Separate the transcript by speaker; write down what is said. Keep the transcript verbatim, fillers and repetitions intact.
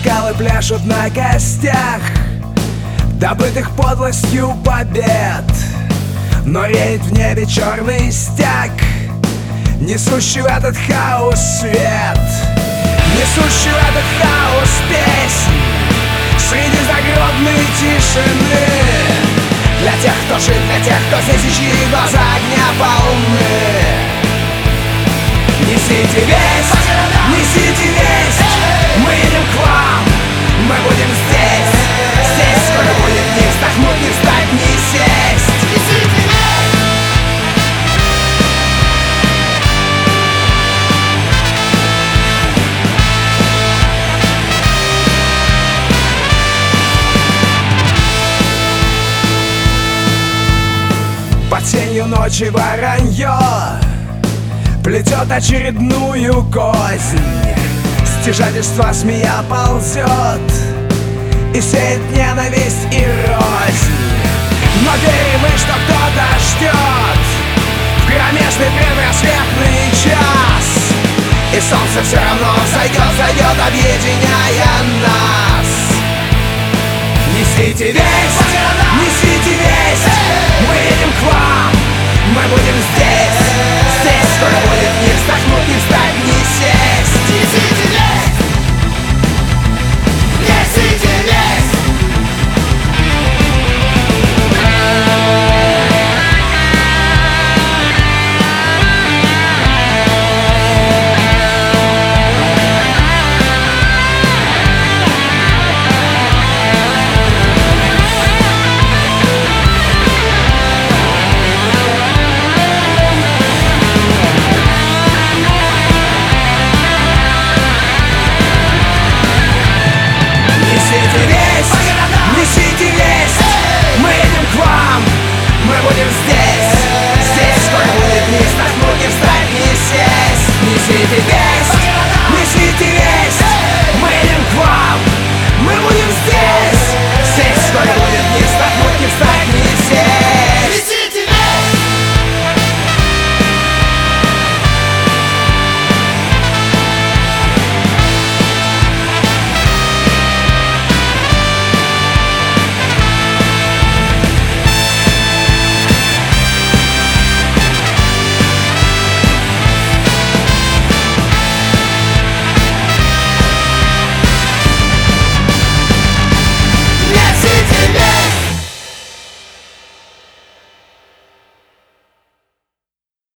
Speaker 1: скалы пляшут на костях, добытых подлостью побед. Но реет в небе черный стяг, несущий в этот хаос свет, несущий в этот хаос песнь среди загробной тишины. Для тех, кто жив, для тех, кто здесь, и чьи глаза огня полны. Несите весть, несите весть, мы едем к вам, мы будем здесь. Здесь скоро будет не вздохнуть, не встать, не сесть. Несите весть. Под тенью ночи воронье плетет очередную кознь. Стяжательство змея ползет и сеет ненависть и рознь. Но верим мы, что кто-то ждет в кромешный предрассветный час, и солнце все равно зайдет, зайдет, объединяя нас. Несите весть, несите весть, мы едем к вам, мы будем здесь. Здесь скоро будет не вздохнуть, не встать, не сесть. Несите весть, несите весть. Несите весть, мы едем к вам, мы будем здесь. Здесь скоро будет не вздохнуть, не встать, не сесть. Несите весть.